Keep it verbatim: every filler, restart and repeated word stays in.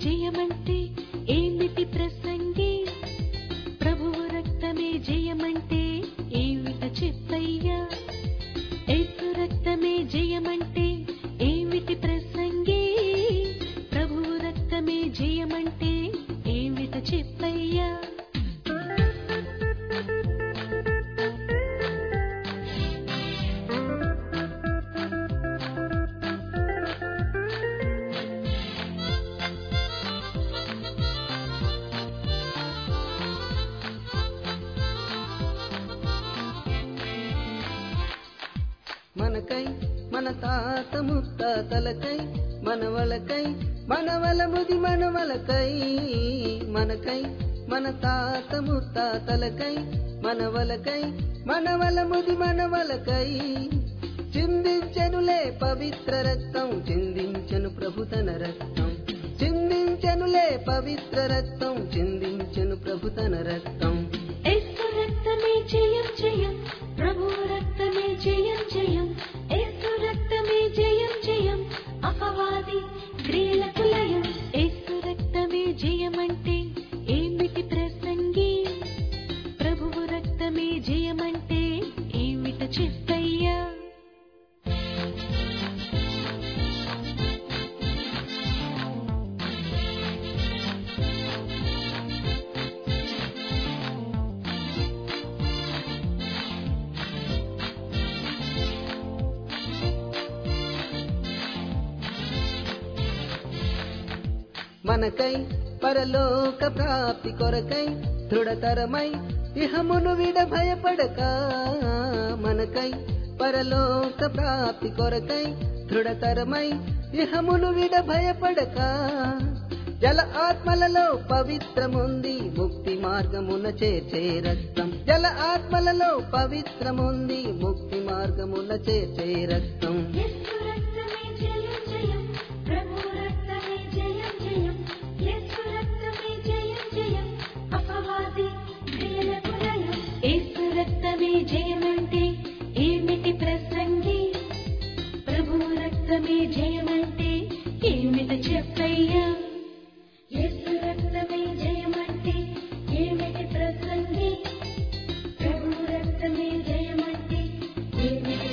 జయమంటే ఏమిటి ప్రసంగి, ప్రభువు రక్తమే జయమంటే ఏమిట చెప్పయ్యా. యేసు రక్తమే జయమంటే ఏమిటి ప్రసంగి, ప్రభువు రక్తమే జయమంటే ఏమిట చెప్పయ్యా. మనకై మన తాత ముత్తాతలకై మనవలకై మనవల ముది మనవలకై, మనకై మన తాత ముత్తాతలకై మనవలకై మనవల ముది మనవలకై చిందించెనులే పవిత్ర రక్తం, చిందించెను ప్రభు తన రక్తం, చిందించెనులే పవిత్ర రక్తం, చిందించెను ప్రభు తన రక్తం. యేసు రక్తమే జయం జయం, ప్రభు రక్తమే జయం జయం, యేసు రక్తమే జయం జయం, అపవాది క్రియలకు లయం. యేసు రక్తమే జయమంటే ఏమిటి ప్రసంగి, ప్రభువు రక్తమే జయమంటే ఏమిట చెప్పయ్యా. మనకై పరలోక ప్రాప్తి కొరకై దృఢతరమై ఇహమును విడ భయపడక, మనకై పరలోక ప్రాప్తి కొరకై దృఢతరమై ఇహమును విడ భయపడక, జల ఆత్మలలో పవిత్రముంది ముక్తి మార్గమున చేర్చే రక్తం, జల ఆత్మలలో పవిత్రముంది ముక్తి మార్గమున చేర్చే రక్తం. యేసు రక్తమే జయం జయం, ప్రభు రక్తమే జయం జయం, యేసు రక్తమే జయం జయం, అపవాది క్రియలకు లయం. యేసు రక్తమే జయమంటే ఏమిటి ప్రసంగి, ప్రభు రక్తమే జయమంటే ఏమిట చెప్పయ్యా. యేసు రక్తమే జయమంటే ఏమిటి ప్రసంగి, ప్రభు రక్తమే జయమంటే ఏమిట